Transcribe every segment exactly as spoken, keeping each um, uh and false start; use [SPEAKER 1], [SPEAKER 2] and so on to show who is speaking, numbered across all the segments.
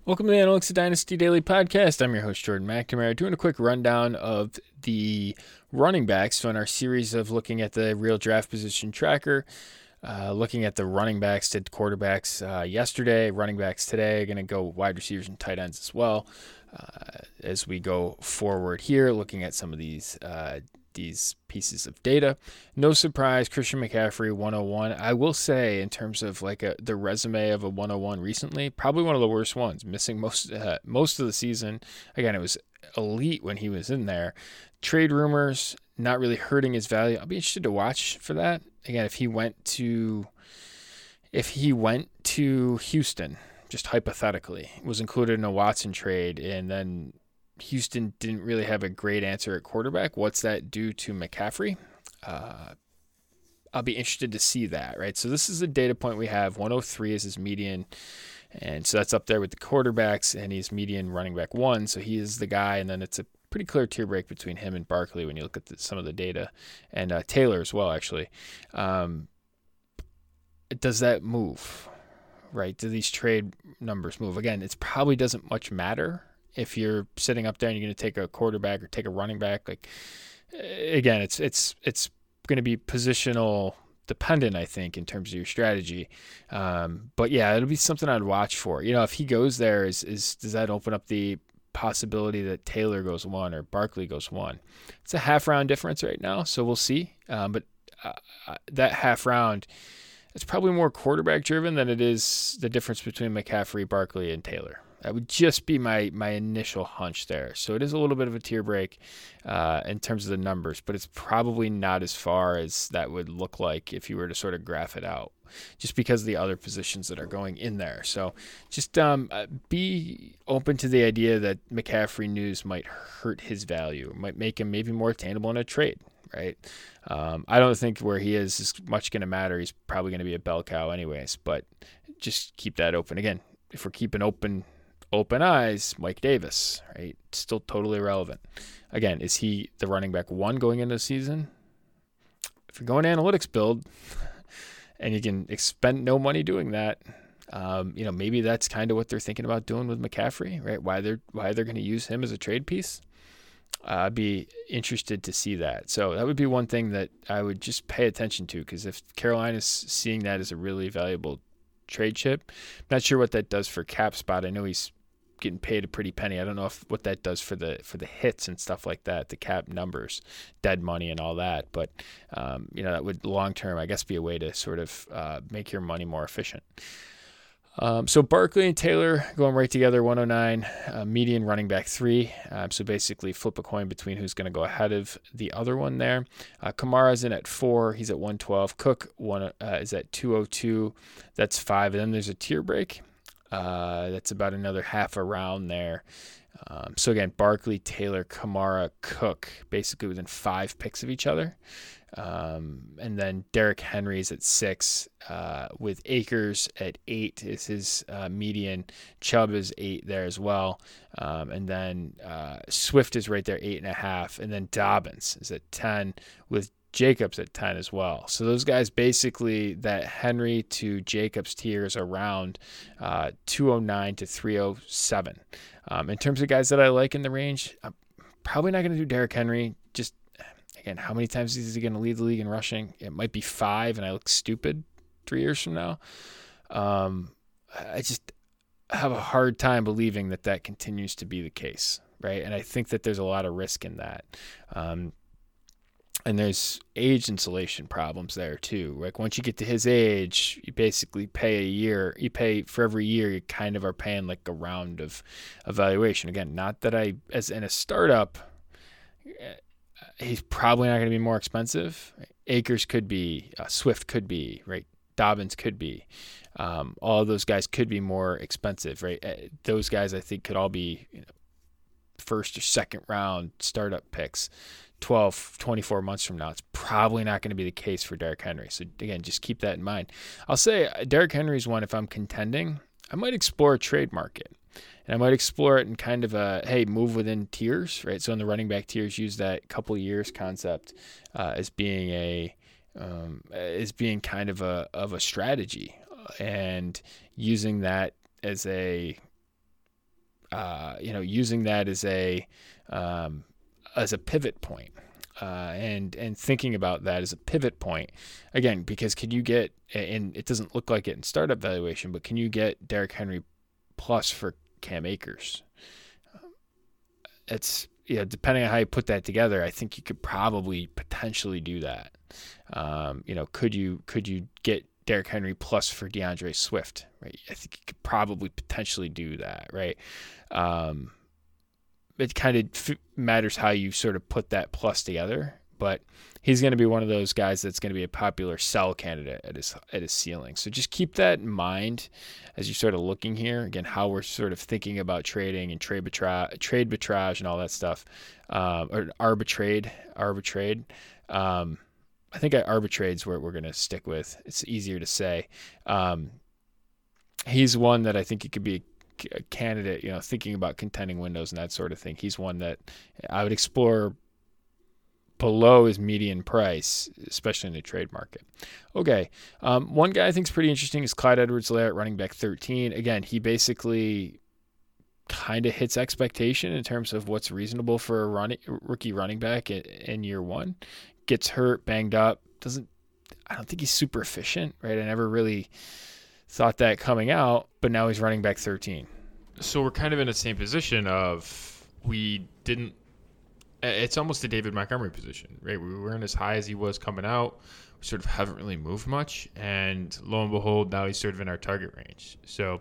[SPEAKER 1] Welcome to the Analytics of Dynasty Daily Podcast. I'm your host, Jordan McNamara, doing a quick rundown of the running backs. So in our series of looking at the real draft position tracker, uh, looking at the running backs, did quarterbacks uh, yesterday, running backs today, going to go wide receivers and tight ends as well. Uh, as we go forward here, looking at some of these uh, these pieces of data. No surprise, Christian McCaffrey, one oh one. I will say, in terms of like a, the resume of a one oh one recently, probably one of the worst ones, missing most uh, most of the season. Again, it was elite when he was in there. Trade rumors, not really hurting his value. I'll be interested to watch for that. Again, if he went to, if he went to Houston, just hypothetically, was included in a Watson trade, and then Houston didn't really have a great answer at quarterback, what's that do to McCaffrey? Uh, I'll be interested to see that, right? So this is a data point we have. one oh three is his median, and so that's up there with the quarterbacks, and he's median running back one, so he is the guy, and then it's a pretty clear tier break between him and Barkley when you look at the, some of the data, and uh, Taylor as well, actually. Um, does that move, right? Do these trade numbers move? Again, it probably doesn't much matter if you're sitting up there and you're going to take a quarterback or take a running back. Like, again, it's it's it's going to be positional dependent, I think, in terms of your strategy. Um, but yeah, it'll be something I'd watch for. You know, if he goes there, is is does that open up the possibility that Taylor goes one or Barkley goes one? It's a half round difference right now, so we'll see. Um, but uh, that half round, it's probably more quarterback driven than it is the difference between McCaffrey, Barkley, and Taylor. That would just be my my initial hunch there. So it is a little bit of a tier break uh, in terms of the numbers, but it's probably not as far as that would look like if you were to sort of graph it out, just because of the other positions that are going in there. So just um, be open to the idea that McCaffrey news might hurt his value, might make him maybe more attainable in a trade, right? Um, I don't think where he is is much going to matter. He's probably going to be a bell cow anyways, but just keep that open. Again, if we're keeping open open eyes, Mike Davis, right? Still totally relevant. Again, is he the running back one going into the season? If you're going analytics build and you can expend no money doing that, um, you know, maybe that's kind of what they're thinking about doing with McCaffrey, right? Why they're why they're going to use him as a trade piece. Uh, I'd be interested to see that. So that would be one thing that I would just pay attention to, because if Carolina's seeing that as a really valuable trade chip, not sure what that does for cap spot. I know he's getting paid a pretty penny. I don't know if what that does for the for the hits and stuff like that, the cap numbers, dead money and all that. But um, you know, that would long term, I guess, be a way to sort of uh, make your money more efficient. Um, so Barkley and Taylor going right together, one oh nine, uh, median running back three. Um, so basically flip a coin between who's going to go ahead of the other one there. Uh, Kamara's in at four. He's at one twelve. Cook one uh, is at two oh two. That's five. And then there's a tier break. Uh, that's about another half a round there. Um, so again, Barkley, Taylor, Kamara, Cook, basically within five picks of each other. Um, and then Derrick Henry's at six, uh, with Akers at eight is his uh, median. Chubb is eight there as well. Um, and then uh, Swift is right there, eight and a half. And then Dobbins is at ten, with Jacobs at ten as well. So those guys, basically that Henry to Jacobs tiers around uh, two oh nine to three oh seven. Um, in terms of guys that I like in the range, I'm probably not going to do Derrick Henry. Just, again, how many times is he going to lead the league in rushing? It might be five, and I look stupid three years from now. Um, I just have a hard time believing that that continues to be the case, right? And I think that there's a lot of risk in that. Um, And there's age insulation problems there too. Like once you get to his age, you basically pay a year. You pay for every year. You kind of are paying like a round of evaluation. Again, not that I, as in a startup, he's probably not going to be more expensive. Akers could be, uh, Swift could be, right? Dobbins could be. Um, all of those guys could be more expensive, right? Uh, those guys I think could all be, you know, first or second round startup picks. twelve, twenty-four months from now. It's probably not going to be the case for Derrick Henry. So again, just keep that in mind. I'll say Derrick Henry's one, if I'm contending, I might explore a trade market. And I might explore it in kind of a, hey, move within tiers, right? So in the running back tiers, use that couple years concept uh, as being a, um, as being kind of a, of a strategy, and using that as a, uh, you know, using that as a um, as a pivot point. Uh, and and thinking about that as a pivot point, again, because can you get, and it doesn't look like it in startup valuation, but can you get Derrick Henry plus for Cam Akers? It's, you know, depending on how you put that together, I think you could probably potentially do that. Um, you know, could you could you get Derrick Henry plus for DeAndre Swift? Right, I think you could probably potentially do that. Right. Um, It kind of f- matters how you sort of put that plus together, but he's going to be one of those guys that's going to be a popular sell candidate at his at his ceiling. So just keep that in mind as you're sort of looking here. Again, how we're sort of thinking about trading and trade arbitrage, trade arbitrage and all that stuff, um, or arbitrade, arbitrade. Um, I think arbitrade's where we're going to stick with. It's easier to say. Um, he's one that I think it could be a candidate, you know, thinking about contending windows and that sort of thing. He's one that I would explore below his median price, especially in the trade market. Okay. Um, one guy I think is pretty interesting is Clyde Edwards-Helaire at running back thirteen. Again, he basically kind of hits expectation in terms of what's reasonable for a running, rookie running back in, in year one. Gets hurt, banged up. Doesn't, I don't think he's super efficient, right? I never really thought that coming out, but now he's running back thirteen.
[SPEAKER 2] So we're kind of in the same position of we didn't, it's almost the David Montgomery position, right? We weren't as high as he was coming out. We sort of haven't really moved much. And lo and behold, now he's sort of in our target range. So,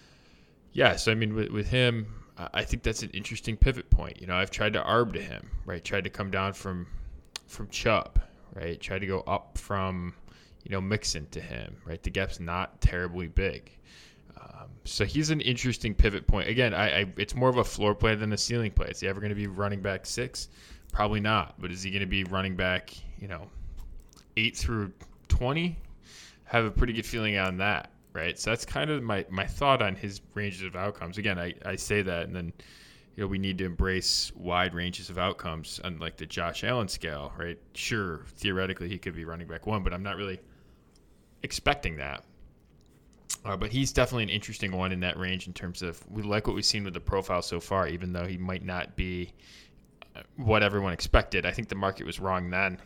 [SPEAKER 2] yeah, so I mean, with, with him, I think that's an interesting pivot point. You know, I've tried to arb to him, right? Tried to come down from, from Chubb, right? Tried to go up from, you know, Mixon to him, right? The gap's not terribly big. Um, so he's an interesting pivot point. Again, I, I it's more of a floor play than a ceiling play. Is he ever going to be running back six? Probably not. But is he going to be running back, you know, eight through twenty? Have a pretty good feeling on that, right? So that's kind of my, my thought on his ranges of outcomes. Again, I, I say that, and then, you know, we need to embrace wide ranges of outcomes on like the Josh Allen scale, right? Sure, theoretically he could be running back one, but I'm not really expecting that. Uh, but he's definitely an interesting one in that range in terms of we like what we've seen with the profile so far, even though he might not be what everyone expected. I think the market was wrong then.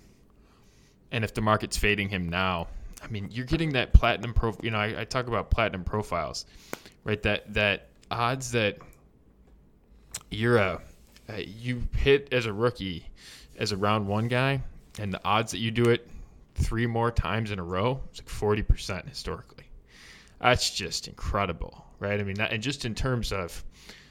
[SPEAKER 2] And if the market's fading him now, I mean, you're getting that platinum pro. You know, I, I talk about platinum profiles, right? That that odds that you're a uh, you hit as a rookie, as a round one guy, and the odds that you do it three more times in a row, it's like forty percent historically. That's just incredible, right? I mean, that, and just in terms of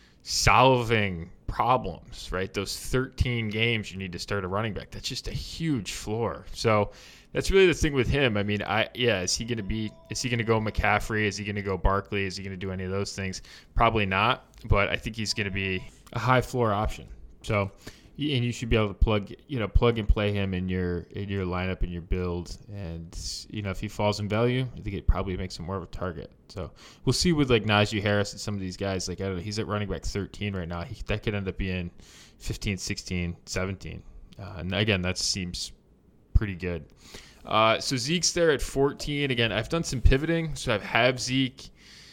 [SPEAKER 2] solving problems, right? Those thirteen games you need to start a running back, that's just a huge floor. So that's really the thing with him. I mean, I yeah, is he going to be, is he going to go McCaffrey? Is he going to go Barkley? Is he going to do any of those things? Probably not, but I think he's going to be a high floor option. So, and you should be able to plug, you know, plug and play him in your in your lineup, in your build, and you know if he falls in value, I think it probably makes him more of a target. So we'll see with like Najee Harris and some of these guys. Like I don't know, he's at running back thirteen right now. He, that could end up being fifteen, sixteen, seventeen. Uh, and again, that seems pretty good. Uh, so Zeke's there at fourteen. Again, I've done some pivoting, so I've have Zeke.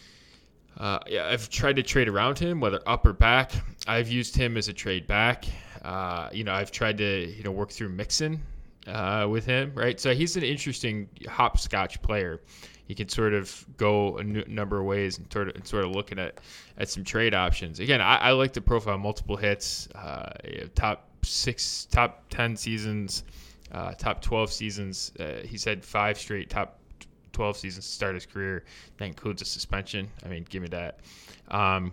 [SPEAKER 2] Uh, yeah, I've tried to trade around him, whether up or back. I've used him as a trade back. Uh, you know, I've tried to, you know, work through Mixon uh, with him, right? So he's an interesting hopscotch player. He can sort of go a n- number of ways and sort of and sort of looking at, at some trade options. Again, I, I like the profile, multiple hits, uh, top six, top ten seasons, uh, top twelve seasons. Uh, he's had five straight top twelve seasons to start his career. That includes a suspension. I mean, give me that. Um,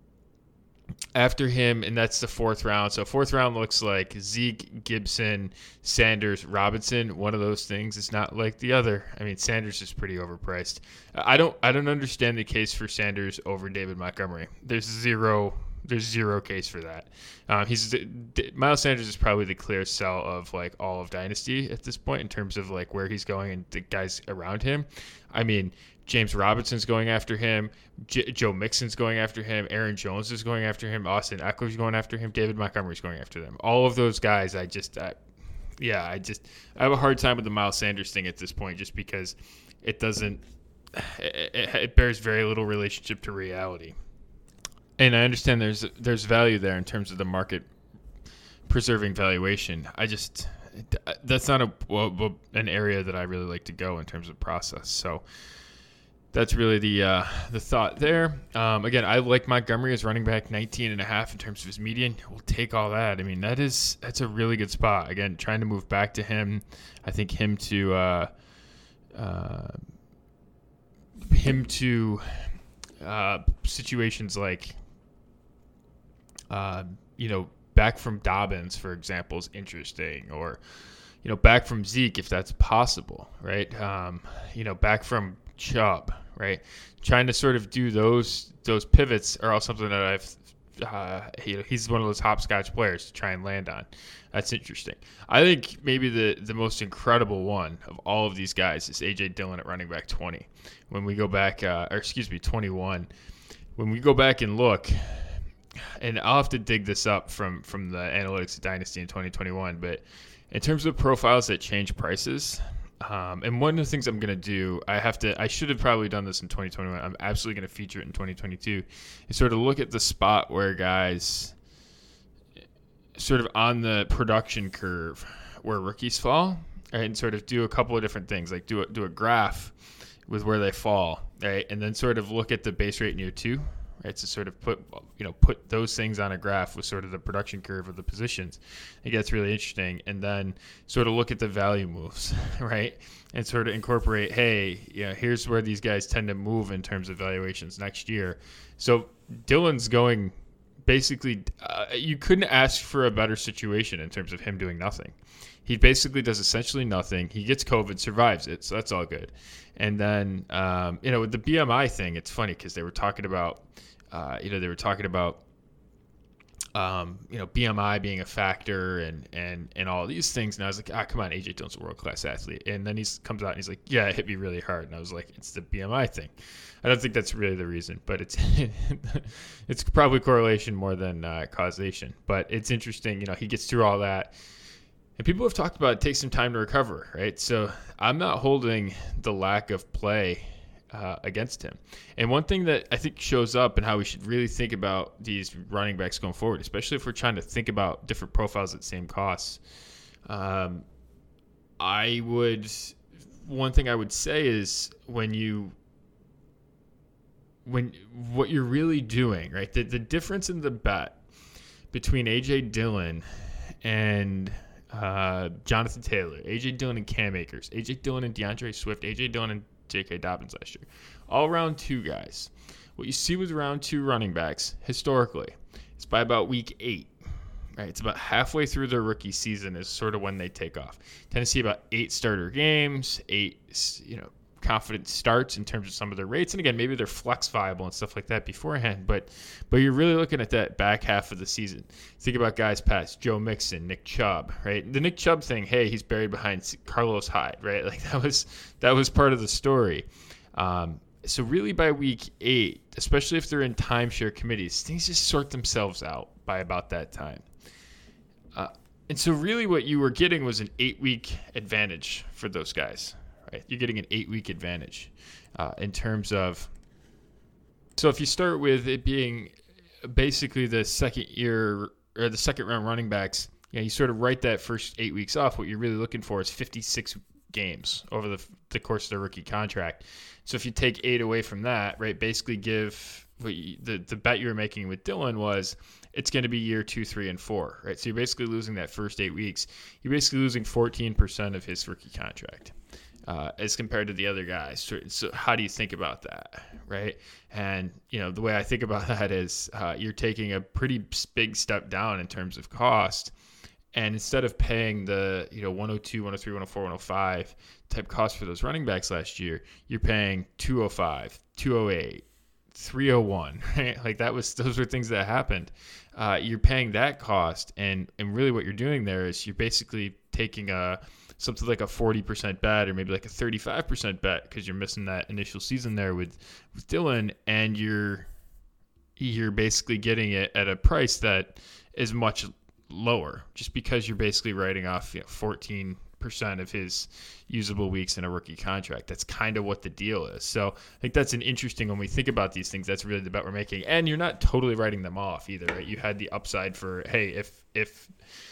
[SPEAKER 2] After him, and that's the fourth round. So fourth round looks like Zeke, Gibson, Sanders, Robinson. One of those things is not like the other. I mean, Sanders is pretty overpriced. I don't I don't understand the case for Sanders over David Montgomery. There's zero there's zero case for that. Um, he's Miles Sanders is probably the clear sell of like all of Dynasty at this point in terms of like where he's going and the guys around him. I mean, James Robinson's going after him. J- Joe Mixon's going after him. Aaron Jones is going after him. Austin Eckler's going after him. David Montgomery's going after them. All of those guys, I just, I, yeah, I just, I have a hard time with the Miles Sanders thing at this point just because it doesn't, it, it, it bears very little relationship to reality. And I understand there's there's value there in terms of the market preserving valuation. I just that's not a well, an area that I really like to go in terms of process. So that's really the uh, the thought there. Um, again, I like Montgomery as running back nineteen and a half in terms of his median. We'll take all that. I mean, that is that's a really good spot. Again, trying to move back to him. I think him to uh, uh, him to uh, situations like uh, you know back from Dobbins, for example, is interesting, or you know back from Zeke if that's possible, right? Um, you know back from Chubb, right? Trying to sort of do those those pivots are all something that I've uh, you know, he's one of those hopscotch players to try and land on. That's interesting. I think maybe the the most incredible one of all of these guys is A J Dillon at running back twenty. When we go back, uh, or excuse me, twenty-one. When we go back and look, and I'll have to dig this up from from the analytics of Dynasty in twenty twenty-one, but in terms of profiles that change prices. Um, and one of the things I'm going to do, I have to, I should have probably done this in twenty twenty-one. I'm absolutely going to feature it in twenty twenty-two. Is sort of look at the spot where guys sort of on the production curve where rookies fall, right, and sort of do a couple of different things, like do a, do a graph with where they fall, right, and then sort of look at the base rate in year two, right, to sort of put, you know, put those things on a graph with sort of the production curve of the positions. It gets really interesting. And then sort of look at the value moves, right, and sort of incorporate, hey, you know, here's where these guys tend to move in terms of valuations next year. So Dillon's going basically, uh, you couldn't ask for a better situation in terms of him doing nothing. He basically does essentially nothing. He gets COVID, survives it, so that's all good. And then, um, you know, with the B M I thing, it's funny because they were talking about, uh, you know, they were talking about, um, you know, B M I being a factor and and and all these things. And I was like, ah, come on, A J Dillon's a world-class athlete. And then he comes out and he's like, yeah, it hit me really hard. And I was like, it's the B M I thing. I don't think that's really the reason, but it's it's probably correlation more than uh, causation. But it's interesting, you know, he gets through all that. And people have talked about it takes some time to recover, right? So I'm not holding the lack of play uh, against him. And one thing that I think shows up and how we should really think about these running backs going forward, especially if we're trying to think about different profiles at same costs, um, I would one thing I would say is when you when what you're really doing, right? The the difference in the bet between A J Dillon and Uh, Jonathan Taylor, A J Dillon and Cam Akers, A J Dillon and DeAndre Swift, A J Dillon and J K Dobbins last year. All round two guys. What you see with round two running backs, historically, it's by about week eight. Right? It's about halfway through their rookie season is sort of when they take off. Tend to see about eight starter games, eight, you know, confident starts in terms of some of their rates. And again, maybe they're flex viable and stuff like that beforehand, but but you're really looking at that back half of the season. Think about guys past Joe Mixon, Nick Chubb, right? The Nick Chubb thing, hey, he's buried behind Carlos Hyde, right? Like that was that was part of the story. Um, so really by week eight, especially if they're in timeshare committees, things just sort themselves out by about that time. Uh, and so really what you were getting was an eight-week advantage for those guys. Right? You're getting an eight-week advantage uh, in terms of – so if you start with it being basically the second year or the second round running backs, you know, you sort of write that first eight weeks off. What you're really looking for is fifty-six games over the, the course of their rookie contract. So if you take eight away from that, right, basically give what you, the, the bet you were making with Dillon was it's going to be year two, three, and four, right? So you're basically losing that first eight weeks. You're basically losing fourteen percent of his rookie contract. Uh, as compared to the other guys. So, so how do you think about that, right? And, you know, the way I think about that is uh, you're taking a pretty big step down in terms of cost. And instead of paying the, you know, one oh two, one oh three, one oh four, one oh five type cost for those running backs last year, you're paying two oh five, two oh eight, three oh one, right? Like that was, those were things that happened. Uh, you're paying that cost. And, and really what you're doing there is you're basically taking a, something like a forty percent bet or maybe like a thirty-five percent bet because you're missing that initial season there with, with Dillon, and you're you're basically getting it at a price that is much lower just because you're basically writing off, you know, fourteen percent of his usable weeks in a rookie contract. That's kind of what the deal is. So I think that's an interesting, when we think about these things, that's really the bet we're making. And you're not totally writing them off either, right? You had the upside for, hey, if if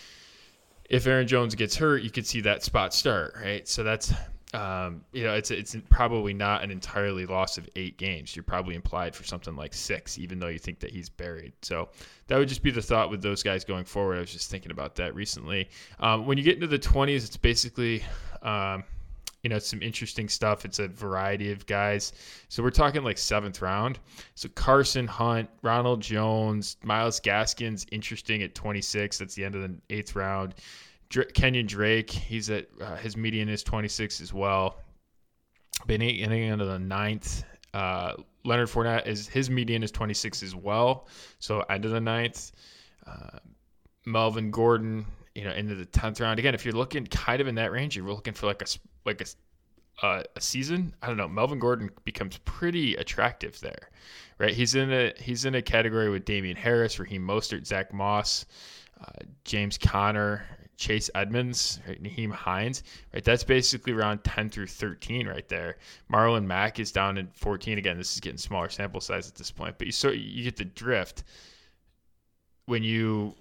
[SPEAKER 2] if Aaron Jones gets hurt, you could see that spot start, right? So that's, um, you know, it's it's probably not an entirely loss of eight games. You're probably implied for something like six, even though you think that he's buried. So that would just be the thought with those guys going forward. I was just thinking about that recently. Um, when you get into the twenties, it's basically, um, you know, some interesting stuff. It's a variety of guys. So we're talking like seventh round. So Carson, Hunt, Ronald Jones, Myles Gaskin's interesting at twenty-six. That's the end of the eighth round. Dr- Kenyon Drake, he's at uh, his median is twenty-six as well. Been getting into the ninth. Uh, Leonard Fournette is his median is twenty-six as well. So end of the ninth. Uh, Melvin Gordon, you know, into the tenth round. Again, if you're looking kind of in that range, you're looking for like a like a uh, a season. I don't know. Melvin Gordon becomes pretty attractive there, right? He's in a he's in a category with Damian Harris, Raheem Mostert, Zach Moss, uh, James Conner, Chase Edmonds, right? Naheem Hines, right? That's basically around ten through thirteen right there. Marlon Mack is down at fourteen. Again, this is getting smaller sample size at this point, but you so you get the drift. When you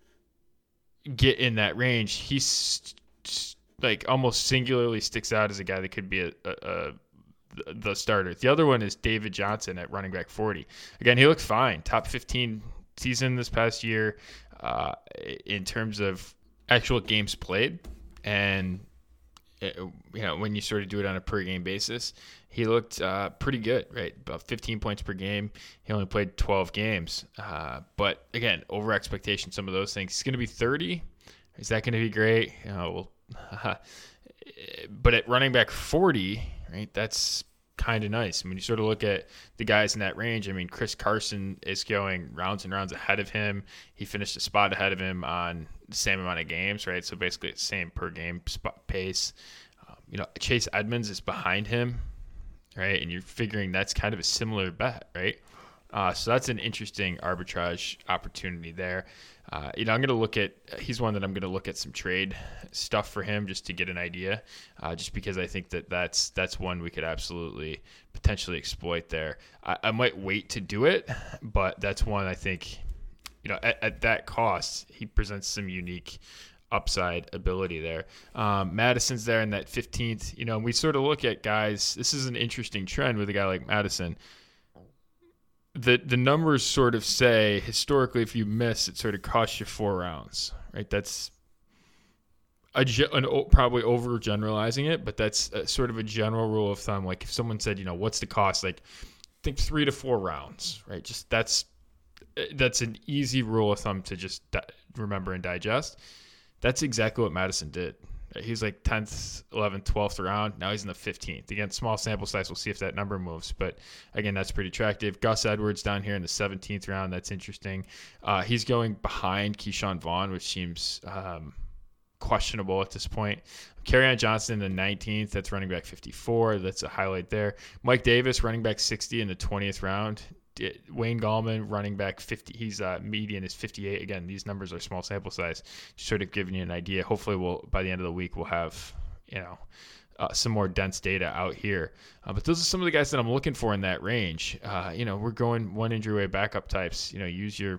[SPEAKER 2] get in that range, he's like almost singularly sticks out as a guy that could be a, a, a the starter. The other one is David Johnson at running back forty. Again, he looked fine. Top fifteen season this past year uh, in terms of actual games played, and it, you know, when you sort of do it on a per game basis, he looked uh, pretty good, right? About fifteen points per game. He only played twelve games, uh, but again, over expectation. Some of those things. He's going to be thirty. Is that going to be great? You know, well, but at running back forty, right? That's kind of nice. I mean, you sort of look at the guys in that range. I mean, Chris Carson is going rounds and rounds ahead of him. He finished a spot ahead of him on the same amount of games, right? So basically the same per game spot pace. Um, you know, Chase Edmonds is behind him, right? And you're figuring that's kind of a similar bet, right? Uh, so that's an interesting arbitrage opportunity there. Uh, you know, I'm going to look at, he's one that I'm going to look at some trade stuff for him just to get an idea, uh, just because I think that that's, that's one we could absolutely potentially exploit there. I, I might wait to do it, but that's one I think, you know, at, at that cost, he presents some unique upside ability there. Um, Madison's there in that fifteenth, you know, we sort of look at guys, this is an interesting trend with a guy like Madison. The the numbers sort of say, historically, if you miss, it sort of costs you four rounds, right? That's a, an, probably overgeneralizing it, but that's a, sort of a general rule of thumb. Like if someone said, you know, what's the cost? Like think three to four rounds, right? Just that's that's an easy rule of thumb to just di- remember and digest. That's exactly what Madison did. He's like tenth, eleventh, twelfth round. Now he's in the fifteenth. Again, small sample size. We'll see if that number moves. But again, that's pretty attractive. Gus Edwards down here in the seventeenth round. That's interesting. Uh, he's going behind Keyshawn Vaughn, which seems um, questionable at this point. Kerryon Johnson in the nineteenth. That's running back fifty-four. That's a highlight there. Mike Davis, running back sixty in the twentieth round. Wayne Gallman, running back fifty. He's uh, median is fifty-eight. Again, these numbers are small sample size, just sort of giving you an idea. Hopefully, we'll by the end of the week we'll have you know uh, some more dense data out here. Uh, but those are some of the guys that I'm looking for in that range. Uh, you know, we're going one injury away backup types. You know, use your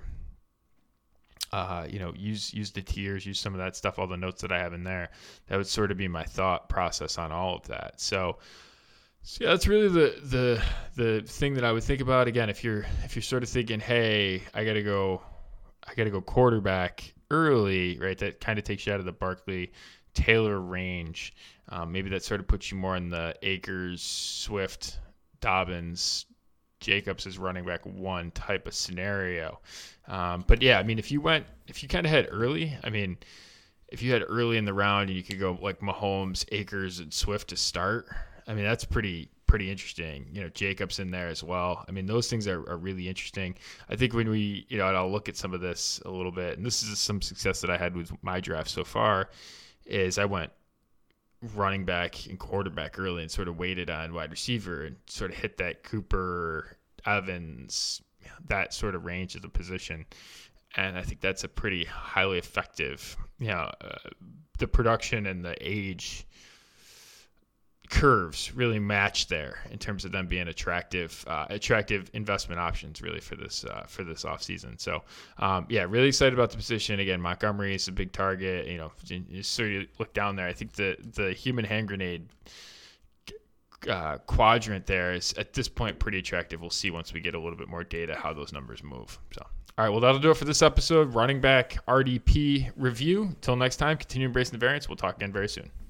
[SPEAKER 2] uh, you know use use the tiers, use some of that stuff. All the notes that I have in there. That would sort of be my thought process on all of that. So. So yeah, that's really the, the the thing that I would think about. Again, if you're if you're sort of thinking, hey, I gotta go, I gotta go quarterback early, right? That kind of takes you out of the Barkley Taylor range. Um, maybe that sort of puts you more in the Akers, Swift, Dobbins, Jacobs as running back one type of scenario. Um, but yeah, I mean, if you went, if you kind of had early, I mean, if you had early in the round and you could go like Mahomes, Akers, and Swift to start. I mean, that's pretty pretty interesting. You know, Jacobs in there as well. I mean, those things are, are really interesting. I think when we, you know, and I'll look at some of this a little bit, and this is some success that I had with my draft so far, is I went running back and quarterback early and sort of waited on wide receiver and sort of hit that Cooper, Evans, that sort of range of the position. and I think that's a pretty highly effective, you know, uh, the production and the age curves really match there in terms of them being attractive, uh, attractive investment options really for this uh, for this offseason. So, um, yeah, really excited about the position. Again, Montgomery is a big target. You know, you sort of look down there. I think the the human hand grenade uh, quadrant there is at this point pretty attractive. We'll see once we get a little bit more data how those numbers move. So, all right, well, that'll do it for this episode. Running back R D P review. Until next time, continue embracing the variance. We'll talk again very soon.